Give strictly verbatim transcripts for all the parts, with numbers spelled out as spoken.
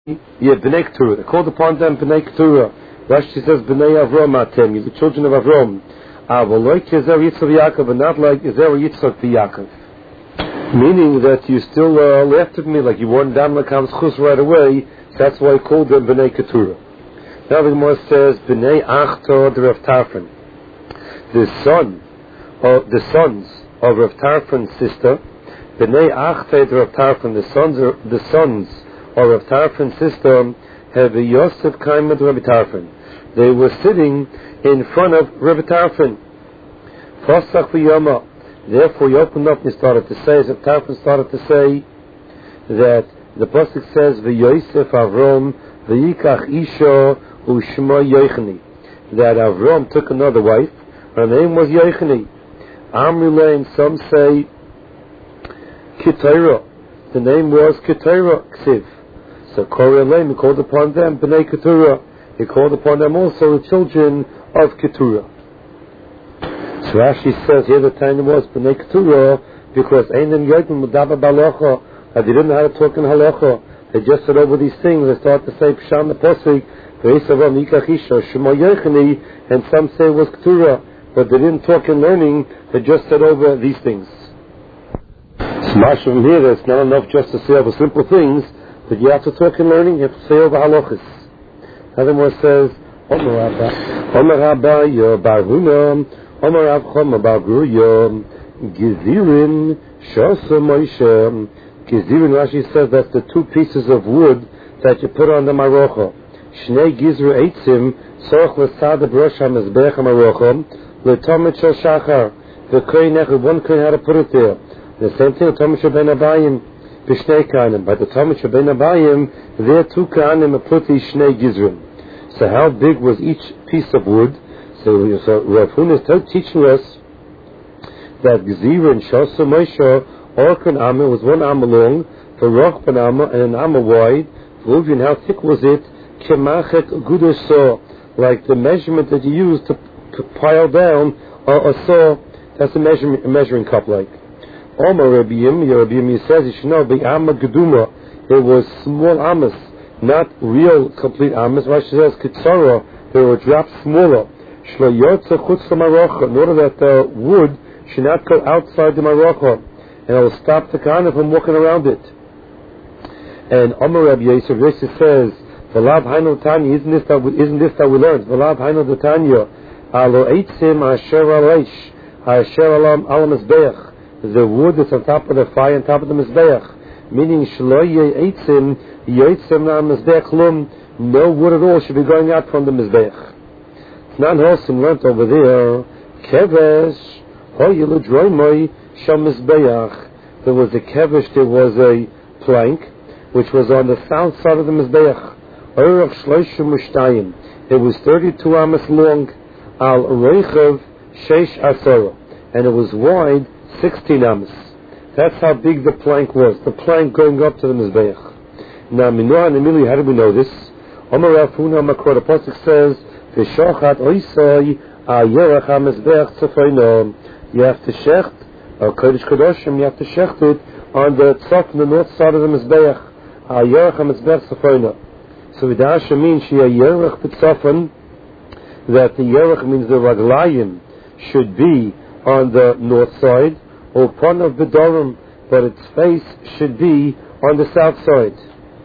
Yeah, B'nai Keturah. They called upon them B'nai Keturah. Rashi says B'nai Avram Atem. You're the children of Avram. But like Yezer Yitzchak Yaakov, and not like Yezer Yitzchak Yaakov. Meaning that you still uh, laughed at me, like you weren't down like Chus right away. That's why I called them B'nai Keturah. Now the Gemara says B'nai Achto de Rav Tarfon. The son, or the sons of Rav Tarfon's sister. B'nai Achto de Rav Tarfon. The sons, are, the sons. or Rav Tarfon's sister, have a Yosef Kaimed Rabbi Tarfon. They were sitting in front of Rabbi Tarfon. Fasach v'yama. Therefore, he opened up and he started to say, as Rav Tarfon started to say, that the pasuk says, "V'Yosef Avram v'yikach isha u'shma Yochani." That Avram took another wife. Her name was Yochani. Amrulay, and some say Ketira. The name was Ketira Ksiv. So Korelem, he called upon them B'nai Keturah. He called upon them also the children of Keturah. So Rashi says here the time was B'nai Keturah because Einim Yodim Mudava Balacha. They didn't know how to talk in halacha. They just said over these things. They started to say Psham the Posik, V'Yisavam Yikachisha, Shema Yochani, and some say it was Keturah, but they didn't talk in learning. They just said over these things. So much from here, it's not enough just to say over simple things. But you have to talk in learning, you have to say over halachas. Another one says, Omer Abba, Omer Abba, Yo Barhuna, Omer Abchom, Barguyo, Gezirin, Shosa Moshe. Gezirin, Rashi says that's the two pieces of wood that you put on the marocha. Shnei Gizru Eitzim, Sorach L'Sada Brosh HaMezbech HaMarocha, L'Tomet Shel Shachar. The Kohen Echad, one Kohen had to put it there. The same thing, Tomet Shel Ben Abayim. B'shnei Kahanim. By the Talmud Shabbein Abayim, there two Kahanim apluti Shnei Gizrim. So how big was each piece of wood? So, so Rav Huna is teaching us that Gzira and Shosa Moshe, Orkan Amma was one Amma long, for Rochban Amma and an Amma wide. V'uvin, how thick was it? Kemachet Guder saw, like the measurement that you use to p- pile down a, a saw. That's a measuring, a measuring cup like. Omar Rabbi Yim, Rabbi Yim says you should know the Amma Geduma. It was small Ammas, not real complete Ammas. Rashi says Kitzara, they were dropped smaller. Shlo Yotze Chutz Marocha, in order that the wood should not go outside the Marocha, and it will stop the Kahana from walking around it. And Omar Rabbi Yisrael Yosef says, "V'lav Hainu Tanya, isn't this that we, isn't this that we learned? V'lav Hainu Tanya, Alo Eitzim Asher Aleish, Asher Alam Alam Mizbeach." The wood that's on top of the fire, on top of the Mizbeach. Meaning, Shloye Eitzim, Yoitzim Na Mizbeach Lum, no wood at all should be going out from the Mizbeach. It's not wholesome, learnt over there, Kevesh, Hoyilu Droimoi, Shal Mizbeach. There was a Kevesh, there was a plank, which was on the south side of the Mizbeach. Orach Shloishim Mushtayim. It was thirty-two amas long, Al Reichav Sheish Asora. And it was wide, sixteen amas. That's how big the plank was. The plank going up to the Mizbeach. Now, Minoah and Emily, how do we know this? Omer Rafuna Makor, the pasuk says, "V'shochat oisai ayerach ha-Mizbeach tzafayno." You have to shecht, or Kodesh Kodoshim, you have to shecht it on the tzaf, on the north side of the Mizbeach. Ayerach ha-Mizbeach tzafayno. So Vidasha means she ayerach b'tzafan, that the yerach means the raglayim should be on the north side, or pon of the Dorim, but its face should be on the south side.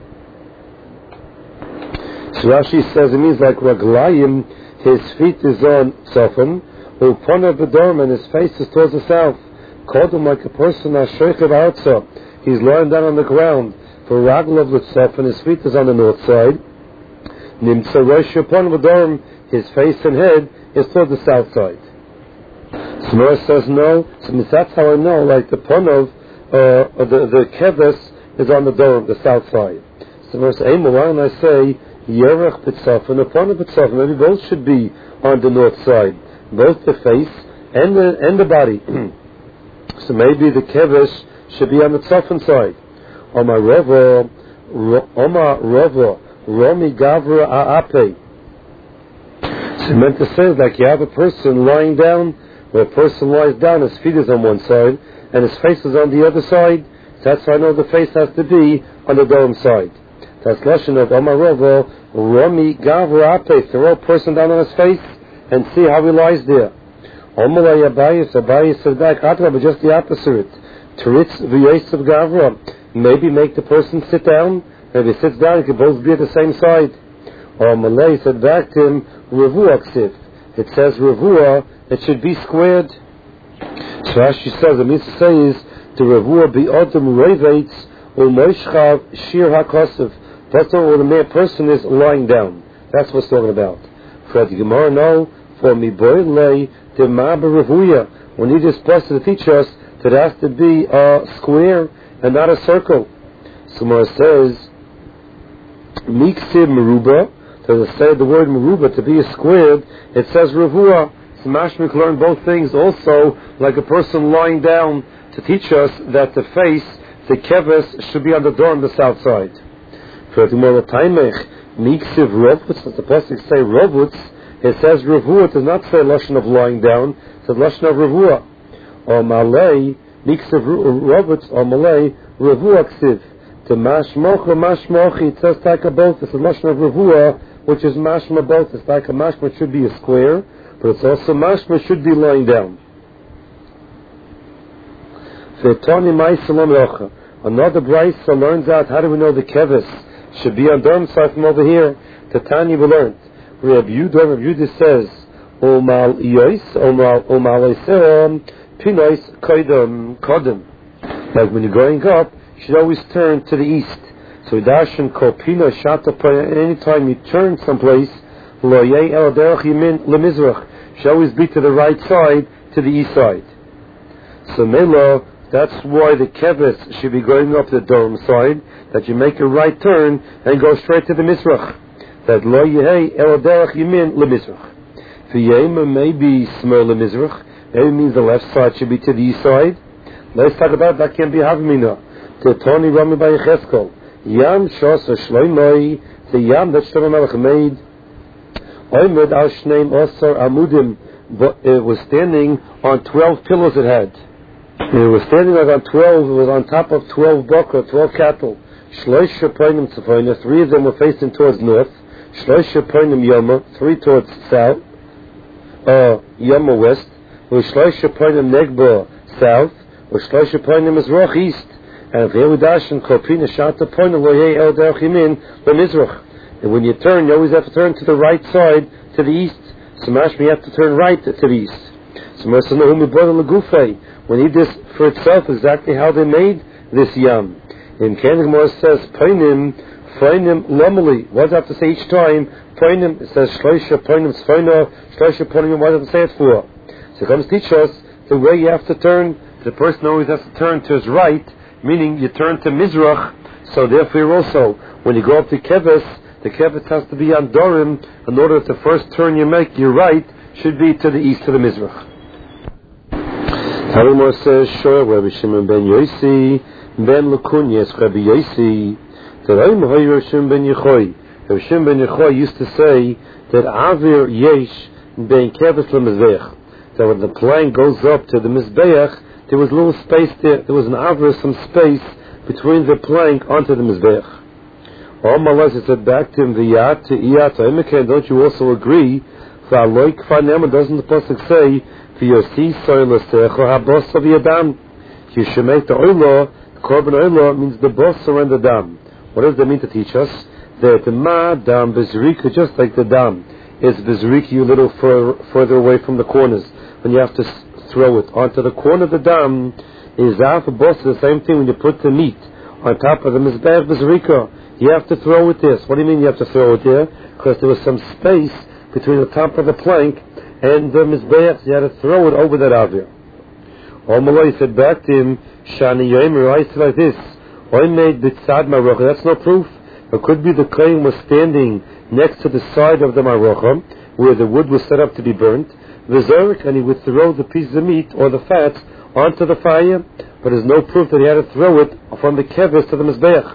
So Rashi says it means like Raglayim, his feet is on Tzofim, or pon of the Dorim, and his face is towards the south. Called him like a person, Ashrechav Arza. He's lying down on the ground. For Ragl of the Tzofim, his feet is on the north side. Nimtza Rosh upon the Dorim, his face and head is towards the south side. So Mora says no. So that's how I know. Like the ponov, uh, the the keves is on the dome, the south side. So Mora says, "Hey, why don't I say yerach b'tzaf and the ponov b'tzaf? Maybe both should be on the north side, both the face and the and the body. So maybe the keves should be on the tzafin side. Omar Rava, Omar Rava, Romi Gavra Aape." So it meant to say like you have a person lying down. Where a person lies down, his feet is on one side, and his face is on the other side. So that's why I know the face has to be on the dome side. That's lashon of Omarovo, Romi Gavra Ape, throw a person down on his face and see how he lies there. Omalay Abayis, Abayis said back, but just the opposite. Teritz v'yos of Gavra, maybe make the person sit down, maybe he sits down, he can both be at the same side. Or Malay said back to him, Revuah Ksiv. It says Revuah, it should be squared. So Rashi says, it means to say is, the Revuah be Odom Revetz, U'moishchav Shir HaKosiv. That's not what a mere person is lying down. That's what it's talking about. For the Gemara, no, for Miboyle, the Ma'ba Revuah. We need this person to teach us that it has to be a square and not a circle. So Gemara says, Miksib Meruba, does it say the word Meruba to be a squared? It says Revuah. So Mashmik learned both things also, like a person lying down, to teach us that the face, the keves, should be on the door on the south side. For the Gemara Taimech, Miksiv Rovutz, as the pasuk say Rovutz, it says Revuah. It does not say lashon of lying down. It says lashon of Revuah. Or Malay, Miksiv Rovutz, or Malay, Revuah Ksiv. The Mashmoch or Mashmochi, it says Taka both. It's a lashon of Revuah, which is Mashma both. It's like a Mashma should be a square, but it's also Mashma should be lying down. Another Brisa learns out, how do we know the keves should be on Durham side from over here? The Tanya we learned. Rabbi Yehuda, Rabbi Yehuda says, Omal Iyos, Omal Omal Eseram, Pinois Kodem, Kodem. Like when you're going up, you should always turn to the east. So Darshan Kopina Shata, anytime you turn someplace, Lo Yei El Derech Yamin LeMizrach, should always be to the right side, to the east side. So Melo, that's why the keves should be going up the dome side, that you make a right turn and go straight to the Mizrach. That Lo Yei El Derech Yamin LeMizrach. V'yema maybe Smol LeMizrach, maybe means the left side should be to the east side. Let's talk about that, can be Havmina. To Tony Rami by Yecheskel. Yam Shos Shloimoi, the Yam that Shlomo Melech made, Oymed Al Shneim Osar Amudim, it was standing on twelve pillars it had. It was standing like on twelve, it was on top of twelve bakar, twelve cattle. Shloisha Poinim Tzafona, three of them were facing towards north. Shloisha Poinim Yoma, three towards south, uh, Yoma west. Shloisha Poinim Negba, south. Shloisha Poinim Mizrach, east. And when you turn, you always have to turn to the right side, to the east. So mashma, you have to turn right to the east. So when he did this for itself, exactly how they made this yam. In Kenig Gemara says, Poinim, Poinim Lomali. What does it have to say each time? Poinim, it says Shloisha Poinim Sfoina, Shloisha Poinim, what does it say it for? So it comes to teach us the way you have to turn. The person always has to turn to his right, meaning you turn to Mizrach, so therefore also, when you go up to Keves, the Keves has to be on Dorim, in order that the first turn you make, your right, should be to the east, to the Mizrach. Talimor says, Shoy, Rabbi Shimon ben Yosi, ben Lakunyes, Rabbi Yosi, that I'm Rabbi Shimon ben Yechoy. Rabbi Shimon ben Yechoy used to say that Avir Yesh ben Keves le-Mizbeach, that when the plane goes up to the Mizbeach, there was a little space there. There was an avra, some space between the plank onto the mizbeach. All Malaz said back to him, "V'yat to iyat ha'imiken." Don't you also agree? V'aloy k'fanema, doesn't the pasuk say, "V'yosi soy l'secho habos v'yadam"? You should make the oila. The korban oila means the bosser and the dam. What does that mean to teach us? That the ma dam bezrika, just like the dam is bezrika, you a little fur, further away from the corners when you have to throw it onto the corner of the dam. Is that the boss the same thing when you put the meat on top of the mizbeach bezrika? You have to throw it there. So what do you mean you have to throw it there? Because there was some space between the top of the plank and the mizbeach. You had to throw it over that avir. Omalai said back to him, Shani Yomer, I said like this, I made bitzad marocha. That's no proof. It could be the kohen was standing next to the side of the marocha, where the wood was set up to be burnt, the zerk, and he would throw the piece of meat or the fat onto the fire, but there's no proof that he had to throw it from the keves to the mizbeach.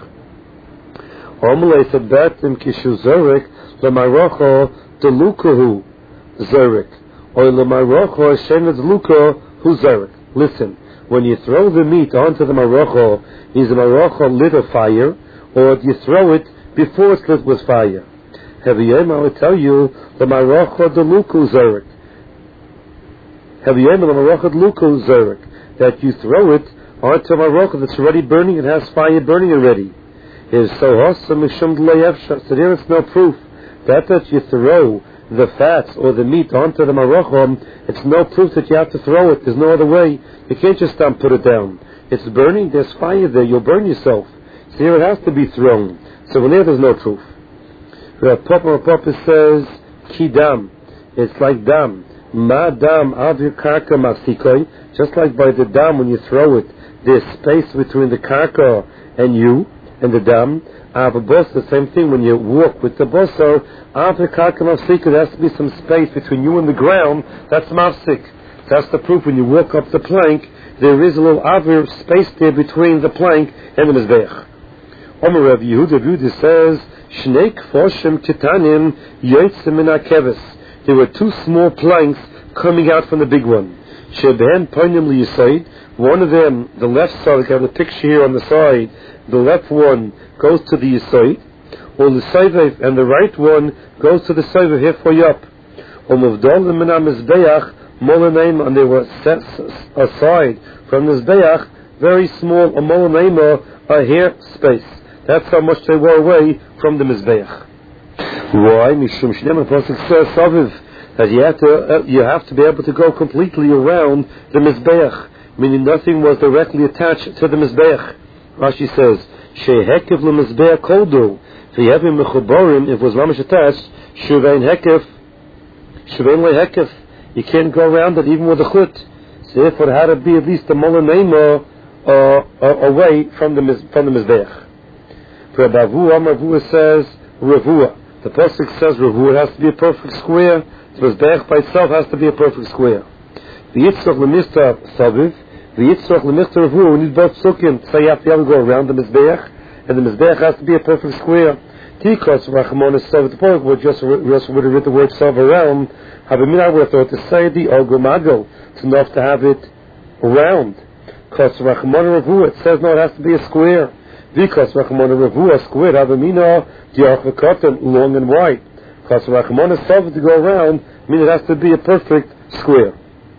Omalei said back to him, Kishu zerek, lemarocha delukahu zerek, or lemarocha shened luka hu zerek. Listen, when you throw the meat onto the marocha, is the marocha lit a fire, or do you throw it before it's lit with fire. Heviyem, I will tell you, the Marocha de Luku Zurich. Heviyem, the Marocha de Luku Zurich, that you throw it onto a Marocha that's already burning, it has fire burning already. Is so awesome, so there is no proof that that you throw the fats or the meat onto the Marocha, it's no proof that you have to throw it. There's no other way. You can't just um, put it down. It's burning, there's fire there, you'll burn yourself. So here it has to be thrown. So when there, there's no proof. Rav Papa Papa says, Ki dam. It's like dam. Ma dam avir karka mafsikoi. Just like by the dam, when you throw it, there's space between the karka and you, and the dam. Avabos, the same thing when you walk with the boso. Avir karka mafsikoi, there has to be some space between you and the ground. That's mafsik. That's the proof. When you walk up the plank, there is a little avir space there between the plank and the mizbeach. Omer Rav Yehuda Yehuda says, Shnei kfoshim titanim yotzim min hakeves. There were two small planks coming out from the big one. Sheben poinim liyisoid. One of them, the left side, like I have the picture here on the side, the left one goes to the yisoid, or the soivev, and the right one goes to the soivev halfway up. Umuvdol min hamizbeach molaneim, and they were set aside from the mizbeach, very small, a molaneim, a hair space. That's how much they were away from the Mizbeach. Why? Mishum Shneim, the Pasuk says, Saviv, that you have, to, uh, you have to be able to go completely around the Mizbeach, meaning nothing was directly attached to the Mizbeach. Rashi says, Shehekev le-Mizbeach koldu, v'yevim mechuborim, if it was mamish attached, shuvein hekef, shuvein le-hekef, you can't go around it even with a chut. So therefore it had to be at least a molanema uh, uh, away from the, from the Mizbeach. Rabavua, Mavua says Ravua. The pasuk says Ravua. It has to be a perfect square. The Mizbeach by itself has to be a perfect square. The Yitzchak Lemista Saviv, the Yitzchak Lemista Ravua. We need both psukim. So you have to go around the Mizbeach, and the Mizbeach has to be a perfect square. Tikos Rachmon Sav. The pasuk would just would have written the word Sav around. Havamina would have thought to say the Ogomago. It's enough to have it round. Because Rachmon Ravua. It says no, it has to be a square. Because Rachmona Ravua square, Avamina, Diachvakotan, long and wide. Because Rachmona Sav to go around, means it has to be a perfect square.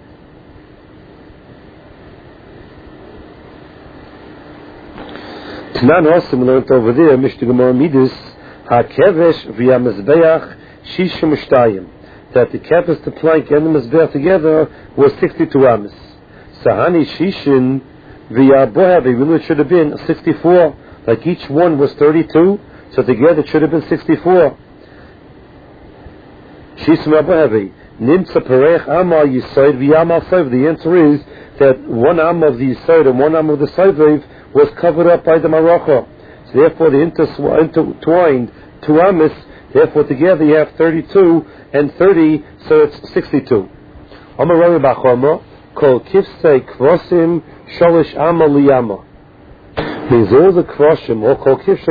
Tanan also we learned over there, Mishnah Gemara Midus, HaKevesh via Mizbeach, Shishim Shtayim. That the kevesh, the plank, and the Mizbeach together was sixty-two amas. Sahani Shishin via Bohavi, really it should have been sixty-four. Like each one was thirty-two, so together it should have been sixty-four. Shishim Bohavi. Nimtza Perech Amal Yisoid v'Yamal Soiv. The answer is that one Am of the Yisoid and one Am of the Soiv was covered up by the Marocha. So therefore they intertwined two Amis. Therefore together you have thirty-two and thirty, so it's sixty-two. Amar Rabbi Bachoma, Kol Kifsei Kvosim Sholish Amal Liyama. Means all the Kvosim, or Kol Kifsei